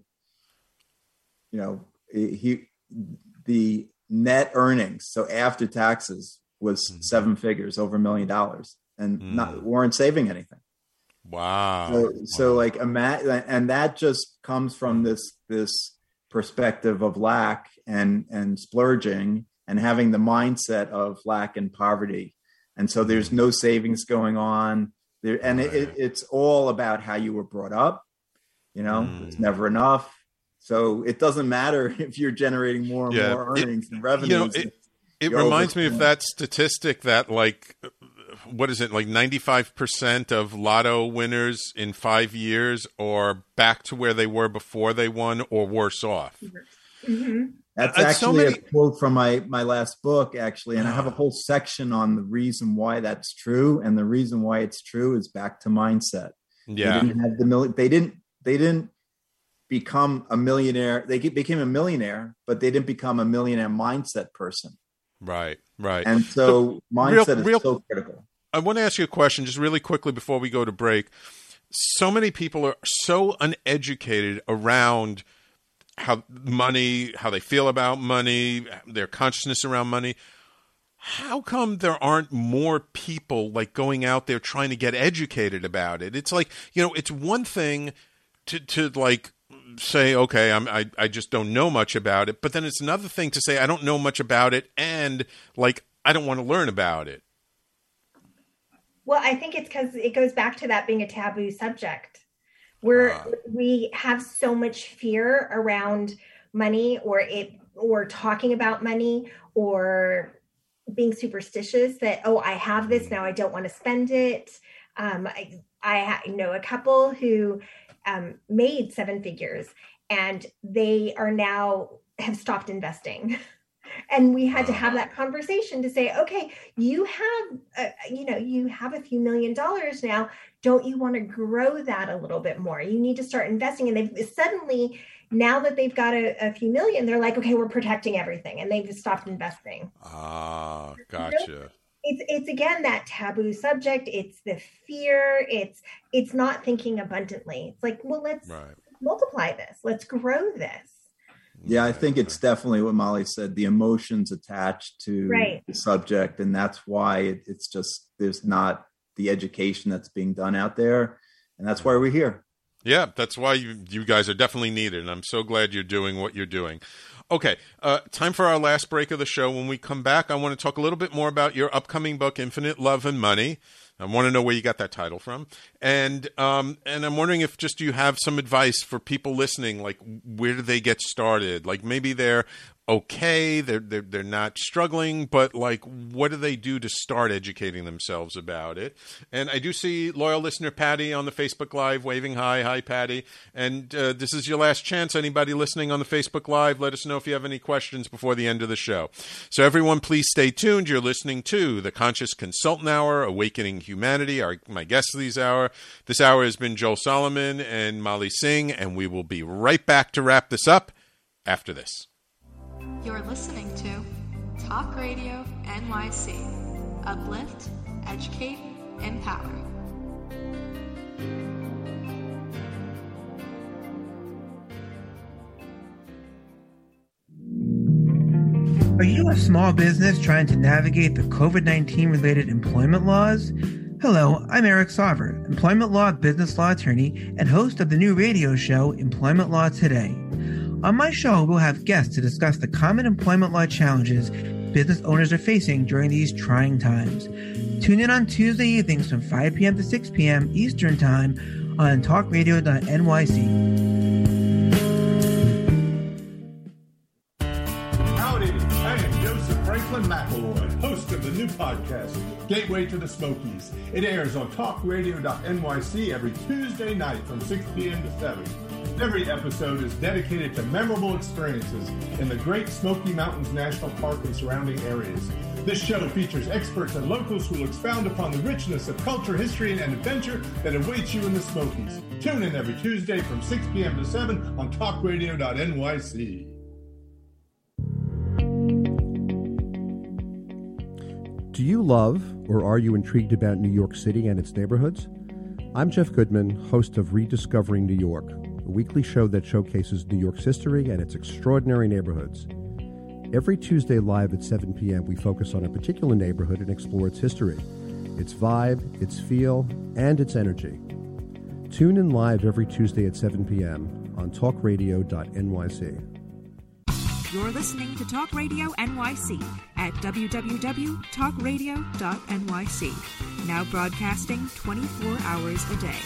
you know, he the net earnings, so after taxes, was mm. seven figures, over a million dollars, and mm. not weren't saving anything. Wow. So, wow. so like, and that just comes from this this perspective of lack and and splurging and having the mindset of lack and poverty, and so there's no savings going on there, and right. it, it, it's all about how you were brought up. You know, mm. it's never enough. So it doesn't matter if you're generating more and yeah. more earnings it, and revenues. You know, it it reminds me of that statistic that, like, what is it, like ninety-five percent of lotto winners in five years are back to where they were before they won, or worse off. Mm-hmm. That's uh, actually so many... a quote from my, my last book, actually. And I have a whole section on the reason why that's true. And the reason why it's true is back to mindset. Yeah. They didn't have the mil- they didn't They didn't become a millionaire. They became a millionaire, but they didn't become a millionaire mindset person. Right, right. And so, so mindset real, real, is so critical. I want to ask you a question just really quickly before we go to break. So many people are so uneducated around how money, how they feel about money, their consciousness around money. How come there aren't more people like going out there trying to get educated about it? It's like, you know, it's one thing to, to like say, okay, I'm, I, I just don't know much about it. But then it's another thing to say, I don't know much about it. And like, I don't want to learn about it. Well, I think it's because it goes back to that being a taboo subject. We're, uh, we have so much fear around money or it, or talking about money or being superstitious that, oh, I have this, now I don't want to spend it. Um, I, I know a couple who um, made seven figures and they are now have stopped investing. And we had to have that conversation to say, okay, you have, a, you know, you have a few million dollars now. Don't you want to grow that a little bit more? You need to start investing. And they've suddenly, now that they've got a, a few million, they're like, okay, we're protecting everything. And they've stopped investing. Ah, gotcha. You know, it's, it's again, that taboo subject. It's the fear. It's, it's not thinking abundantly. It's like, well, let's right. multiply this. Let's grow this. Yeah, I think it's definitely what Molly said, the emotions attached to right. the subject. And that's why it, it's just, there's not the education that's being done out there. And that's why we're here. Yeah, that's why you, you guys are definitely needed. And I'm so glad you're doing what you're doing. Okay, uh, time for our last break of the show. When we come back, I want to talk a little bit more about your upcoming book, Infinite Love and Money. I want to know where you got that title from. And um, and I'm wondering if just you have some advice for people listening, like where do they get started? Like maybe they're okay, they're, they're, they're not struggling, but like what do they do to start educating themselves about it? And I do see loyal listener Patty on the Facebook Live waving hi. Hi, Patty. And uh, this is your last chance. Anybody listening on the Facebook Live, let us know if you have any questions before the end of the show. So everyone, please stay tuned. You're listening to the Conscious Consultant Hour, Awakening Humanity. Our, my guest this hour. This hour has been Joel Solomon and Molly Singh, and we will be right back to wrap this up after this. You're listening to Talk Radio N Y C. Uplift, educate, empower. Are you a small business trying to navigate the covid nineteen related employment laws? Hello, I'm Eric Sauver, employment law business law attorney and host of the new radio show Employment Law Today. On my show, we'll have guests to discuss the common employment law challenges business owners are facing during these trying times. Tune in on Tuesday evenings from five p.m. to six p.m. Eastern Time on talk radio dot N Y C. Howdy, I am Joseph Franklin McElroy, host of the new podcast, Gateway to the Smokies. It airs on talk radio dot N Y C every Tuesday night from six p.m. to seven. Every episode is dedicated to memorable experiences in the Great Smoky Mountains National Park and surrounding areas. This show features experts and locals who will expound upon the richness of culture, history, and adventure that awaits you in the Smokies. Tune in every Tuesday from six p.m. to seven on talk radio dot N Y C. Do you love or are you intrigued about New York City and its neighborhoods? I'm Jeff Goodman, host of Rediscovering New York, a weekly show that showcases New York's history and its extraordinary neighborhoods. Every Tuesday live at seven p.m., we focus on a particular neighborhood and explore its history, its vibe, its feel, and its energy. Tune in live every Tuesday at seven p.m. on talk radio dot N Y C. You're listening to Talk Radio N Y C at w w w dot talk radio dot N Y C. Now broadcasting twenty-four hours a day.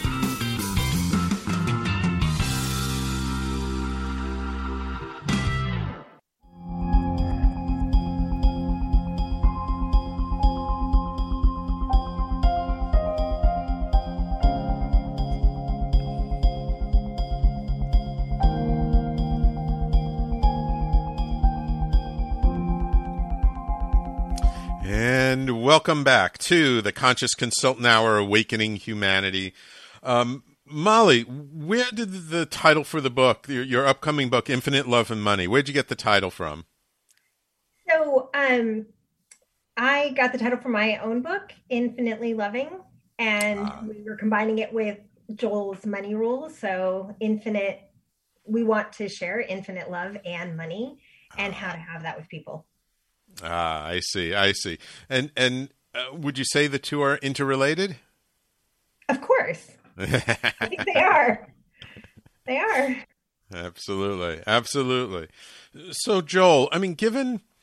And welcome back to the Conscious Consultant Hour, Awakening Humanity. Um, Molly, where did the title for the book, your, your upcoming book, Infinite Love and Money, where'd you get the title from? So um, I got the title from my own book, Infinitely Loving, and ah. we were combining it with Joel's money rules. So infinite, we want to share infinite love and money and how to have that with people. Ah, I see. I see. And and uh, would you say the two are interrelated? Of course. I think they are. They are. Absolutely. Absolutely. So, Joel, I mean, given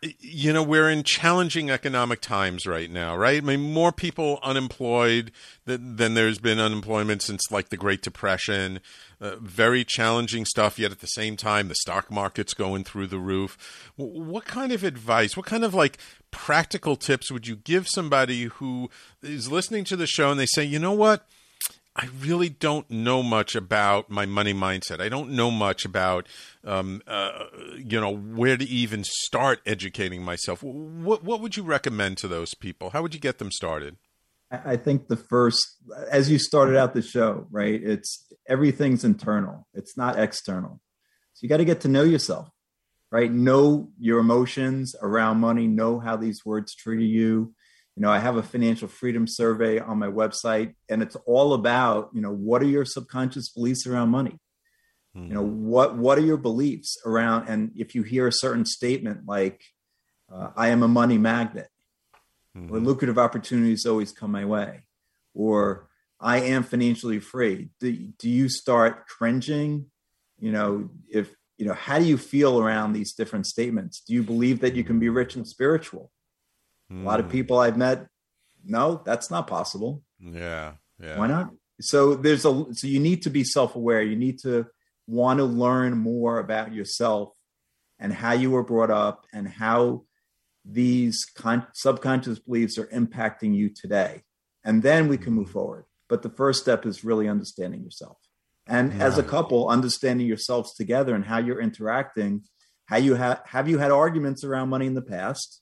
you know, we're in challenging economic times right now, right? I mean, more people unemployed than, than there's been unemployment since like the Great Depression. Uh, very challenging stuff, yet at the same time, the stock market's going through the roof. What kind of advice, what kind of like practical tips would you give somebody who is listening to the show and they say, you know what? I really don't know much about my money mindset. I don't know much about, um, uh, you know, where to even start educating myself. What what would you recommend to those people? How would you get them started? I think the first, as you started out the show, right? It's everything's internal. It's not external. So you got to get to know yourself, right? Know your emotions around money. Know how these words treat you. You know, I have a financial freedom survey on my website, and it's all about, you know, what are your subconscious beliefs around money? Mm-hmm. You know, what what are your beliefs around? And if you hear a certain statement like, uh, I am a money magnet, mm-hmm. or lucrative opportunities always come my way, or I am financially free, do, do you start cringing? You know, if, you know, how do you feel around these different statements? Do you believe that you can be rich and spiritual? A lot of people I've met, no, that's not possible. Yeah, yeah. Why not? So there's a so you need to be self-aware. You need to want to learn more about yourself and how you were brought up and how these con- subconscious beliefs are impacting you today. And then we can move forward. But the first step is really understanding yourself. And yeah. as a couple, understanding yourselves together and how you're interacting, how you have have you had arguments around money in the past?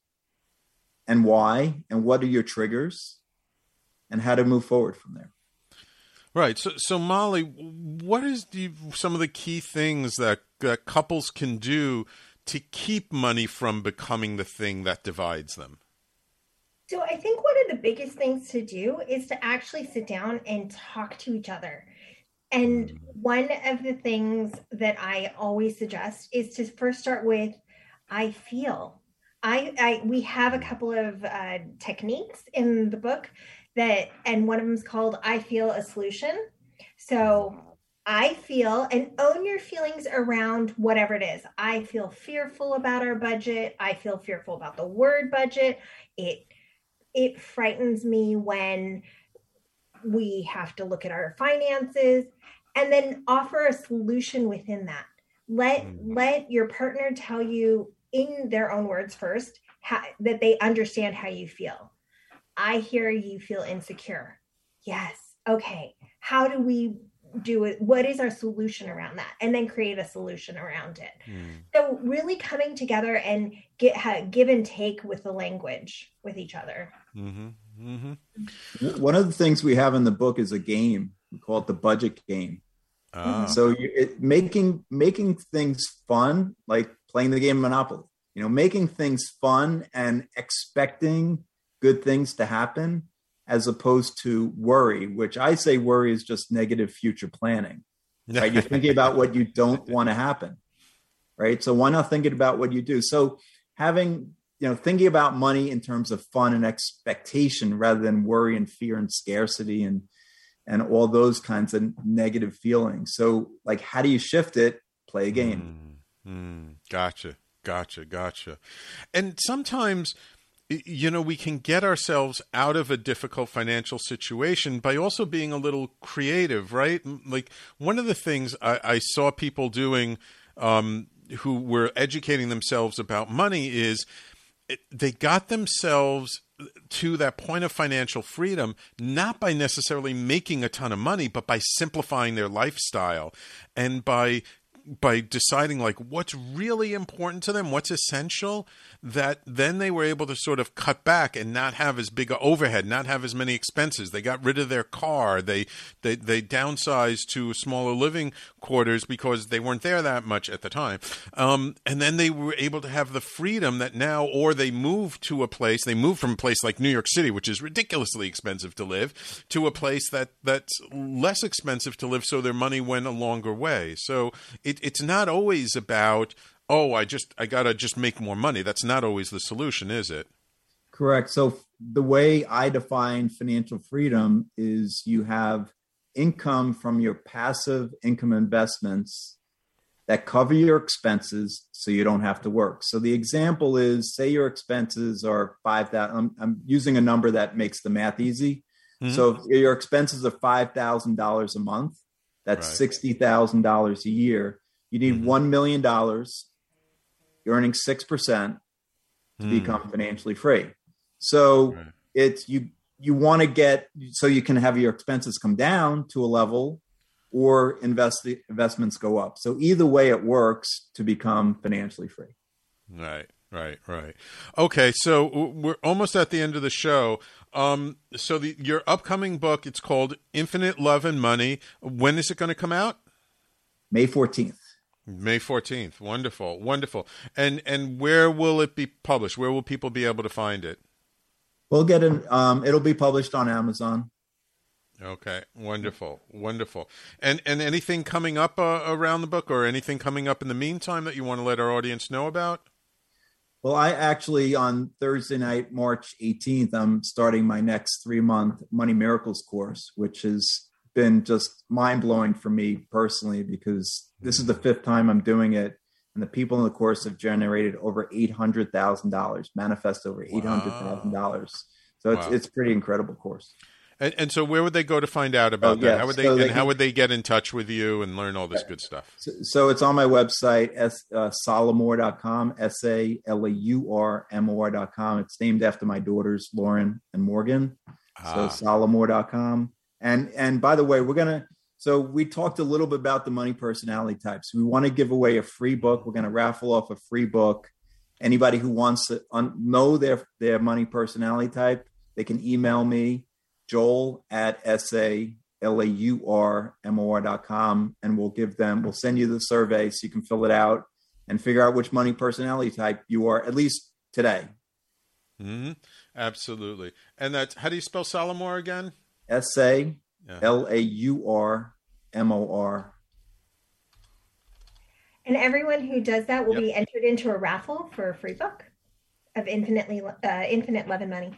And why, and what are your triggers, and how to move forward from there. Right. So, so Molly, what is the, some of the key things that, that couples can do to keep money from becoming the thing that divides them? So I think one of the biggest things to do is to actually sit down and talk to each other. And one of the things that I always suggest is to first start with, I feel. I, I we have a couple of uh, techniques in the book that, and one of them is called I Feel a Solution. So I feel, and own your feelings around whatever it is. I feel fearful about our budget. I feel fearful about the word budget. It it frightens me when we have to look at our finances, and then offer a solution within that. Let let your partner tell you in their own words first, how, that they understand how you feel. I hear you feel insecure. Yes. Okay. How do we do it? What is our solution around that? And then create a solution around it. Mm. So really coming together and get ha, give and take with the language with each other. Mm-hmm. Mm-hmm. One of the things we have in the book is a game. We call it the budget game. Ah. So you, it, making making things fun, like playing the game Monopoly, you know, making things fun and expecting good things to happen, as opposed to worry, which I say worry is just negative future planning. Right? You're thinking about what you don't want to happen. Right. So why not thinking about what you do? So having, you know, thinking about money in terms of fun and expectation rather than worry and fear and scarcity and and all those kinds of negative feelings. So, like, how do you shift it? Play a game. Mm, mm, gotcha, gotcha, gotcha. And sometimes, you know, we can get ourselves out of a difficult financial situation by also being a little creative, right? Like, one of the things I, I saw people doing um, who were educating themselves about money is it, they got themselves to that point of financial freedom, not by necessarily making a ton of money, but by simplifying their lifestyle and by by deciding like what's really important to them, what's essential, that then they were able to sort of cut back and not have as big a overhead, not have as many expenses. They got rid of their car. They they they downsized to smaller living quarters because they weren't there that much at the time. Um, and then they were able to have the freedom that now, or they moved to a place, they moved from a place like New York City, which is ridiculously expensive to live, to a place that that's less expensive to live, so their money went a longer way. So it It, it's not always about, oh, I just I gotta just make more money. That's not always the solution, is it? Correct. So the way I define financial freedom is you have income from your passive income investments that cover your expenses so you don't have to work. So the example is, say your expenses are five thousand dollars. I'm, I'm using a number that makes the math easy. Mm-hmm. So if your expenses are five thousand dollars a month, that's right. sixty thousand dollars a year. You need mm-hmm. one million dollars. You're earning six percent to mm. become financially free. So right. it's you, you want to get, so you can have your expenses come down to a level, or invest the investments go up. So either way it works to become financially free. Right, right, right. Okay, so we're almost at the end of the show. Um, so the, your upcoming book, it's called Infinite Love and Money. When is it going to come out? May fourteenth. May fourteenth. Wonderful, wonderful. And and where will it be published? Where will people be able to find it? We'll get an, um, it'll be published on Amazon. Okay, wonderful, wonderful. And and anything coming up uh, around the book, or anything coming up in the meantime that you want to let our audience know about? Well, I actually, on Thursday night, March eighteenth, I'm starting my next three-month Money Miracles course, which has been just mind-blowing for me personally, because this is the fifth time I'm doing it, and the people in the course have generated over eight hundred thousand dollars, manifest over eight hundred thousand dollars. So it's wow. it's a pretty incredible course. And, and so where would they go to find out about oh, that? Yes. How would they, so and they how can, would they get in touch with you and learn all this good stuff? So, so it's on my website, s uh, salamore dot com, S A L A U R M O R dot com. It's named after my daughters, Lauren and Morgan. Ah. So salamore dot com. And, and by the way, we're going to, so we talked a little bit about the money personality types. We want to give away a free book. We're going to raffle off a free book. Anybody who wants to un- know their, their money personality type, they can email me, Joel at S A L A U R M O R dot com, and we'll give them, we'll send you the survey so you can fill it out and figure out which money personality type you are, at least today. Mm-hmm. Absolutely. And that's, how do you spell Salamore again? S A L A U R M O R. And everyone who does that will yep. be entered into a raffle for a free book of infinitely uh, Infinite Love and Money.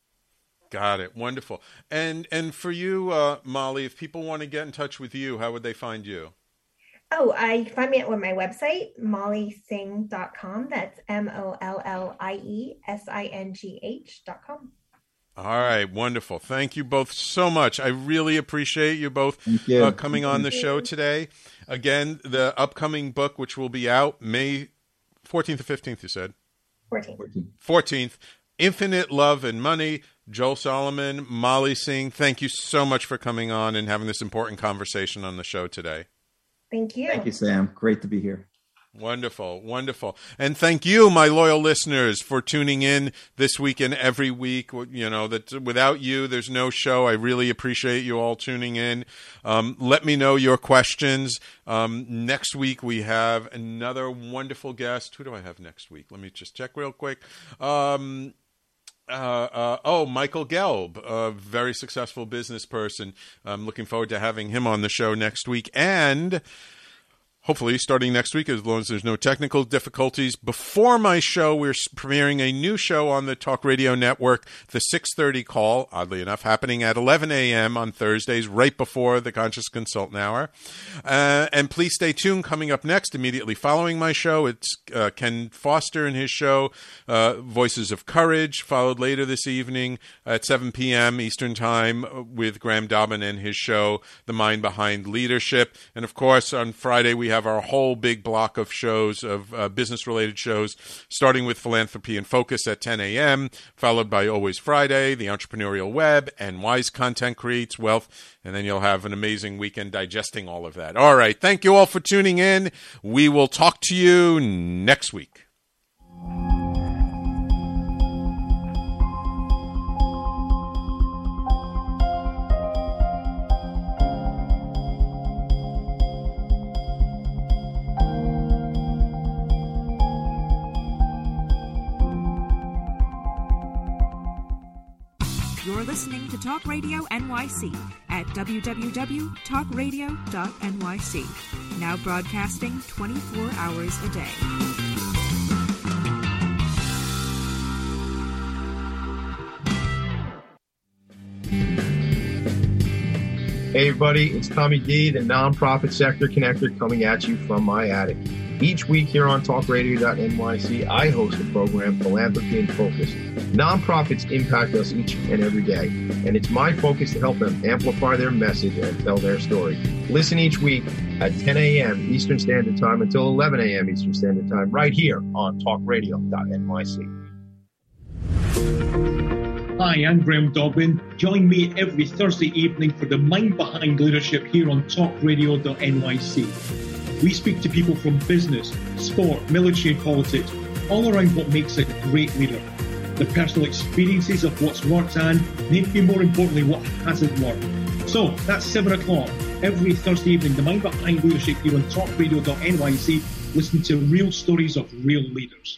Got it. Wonderful. And and for you, uh, Molly, if people want to get in touch with you, how would they find you? Oh, I find me at my website, molly singh dot com. That's M O L L I E S I N G H dot com. All right. Wonderful. Thank you both so much. I really appreciate you both you. Uh, coming on the Thank show you. today. Again, the upcoming book, which will be out May fourteenth or fifteenth, you said? fourteenth. fourteenth. Infinite Love and Money. Joel Solomon, Molly Singh, thank you so much for coming on and having this important conversation on the show today. Thank you. Thank you, Sam. Great to be here. Wonderful, wonderful. And thank you, my loyal listeners, for tuning in this week and every week. You know, that without you, there's no show. I really appreciate you all tuning in. Um, let me know your questions. Um, next week, we have another wonderful guest. Who do I have next week? Let me just check real quick. Um... Uh, uh, oh, Michael Gelb, a very successful business person. I'm looking forward to having him on the show next week. And hopefully starting next week, as long as there's no technical difficulties. Before my show, we're premiering a new show on the Talk Radio Network, the six thirty Call, oddly enough, happening at eleven a.m. on Thursdays, right before the Conscious Consultant Hour. Uh, and please stay tuned. Coming up next, immediately following my show, it's uh, Ken Foster and his show, uh, Voices of Courage, followed later this evening at seven p.m. Eastern Time with Graham Dobbin and his show, The Mind Behind Leadership. And of course, on Friday, we have our whole big block of shows, of uh, business-related shows, starting with Philanthropy in Focus at ten a.m., followed by Always Friday, The Entrepreneurial Web, and Wise Content Creates Wealth. And then you'll have an amazing weekend digesting all of that. All right. Thank you all for tuning in. We will talk to you next week. You're listening to Talk Radio N Y C at w w w dot talk radio dot n y c. Now broadcasting twenty-four hours a day. Hey everybody, it's Tommy D, the nonprofit sector connector, coming at you from my attic. Each week here on talk radio dot N Y C, I host a program, Philanthropy in Focus. Nonprofits impact us each and every day, and it's my focus to help them amplify their message and tell their story. Listen each week at ten a.m. Eastern Standard Time until eleven a.m. Eastern Standard Time, right here on talk radio dot N Y C. Hi, I'm Graham Dobbin. Join me every Thursday evening for the Mind Behind Leadership here on talk radio dot N Y C. We speak to people from business, sport, military and politics, all around what makes a great leader. The personal experiences of what's worked and, maybe more importantly, what hasn't worked. So, that's seven o'clock every Thursday evening, the Mind Behind Leadership here on talk radio dot N Y C. Listen to real stories of real leaders.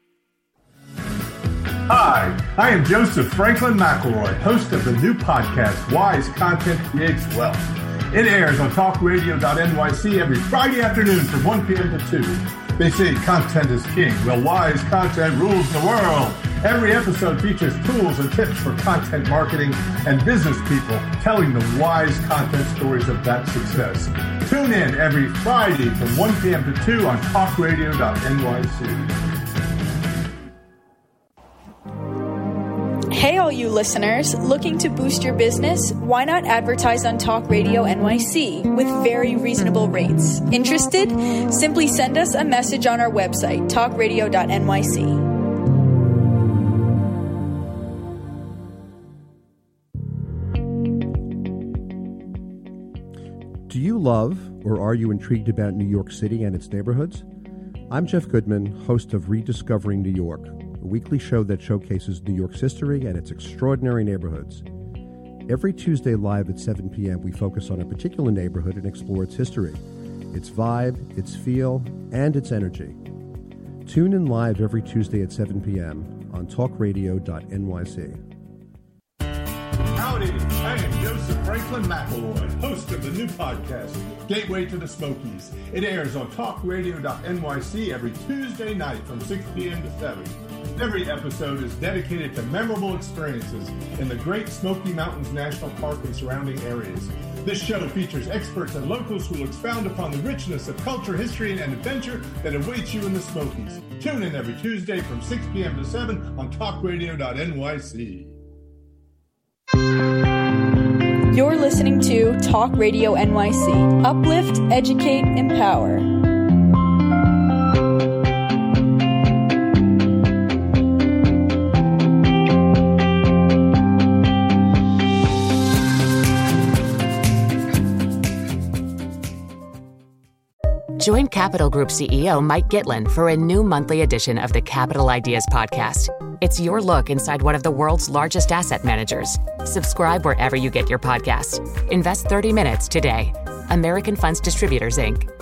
Hi, I am Joseph Franklin McElroy, host of the new podcast, Wise Content Creates Wealth. It airs on talk radio dot N Y C every Friday afternoon from one p.m. to two. They say content is king. Well, wise content rules the world. Every episode features tools and tips for content marketing and business people telling the wise content stories of that success. Tune in every Friday from one p.m. to two on talk radio dot N Y C. Hey, all you listeners, looking to boost your business? Why not advertise on Talk Radio N Y C with very reasonable rates? Interested? Simply send us a message on our website, talk radio dot N Y C. Do you love or are you intrigued about New York City and its neighborhoods? I'm Jeff Goodman, host of Rediscovering New York, a weekly show that showcases New York's history and its extraordinary neighborhoods. Every Tuesday live at seven p.m., we focus on a particular neighborhood and explore its history, its vibe, its feel, and its energy. Tune in live every Tuesday at seven p.m. on talk radio dot N Y C. Howdy, I am Joseph Franklin McElroy, host of the new podcast, Gateway to the Smokies. It airs on talk radio dot N Y C every Tuesday night from six p.m. to seven. Every episode is dedicated to memorable experiences in the Great Smoky Mountains National Park and surrounding areas. This show features experts and locals who will expound upon the richness of culture, history, and adventure that awaits you in the Smokies. Tune in every Tuesday from six p.m. to seven on talk radio dot N Y C. You're listening to Talk Radio N Y C. Uplift, educate, empower. Join Capital Group C E O Mike Gitlin for a new monthly edition of the Capital Ideas Podcast. It's your look inside one of the world's largest asset managers. Subscribe wherever you get your podcasts. Invest thirty minutes today. American Funds Distributors, Incorporated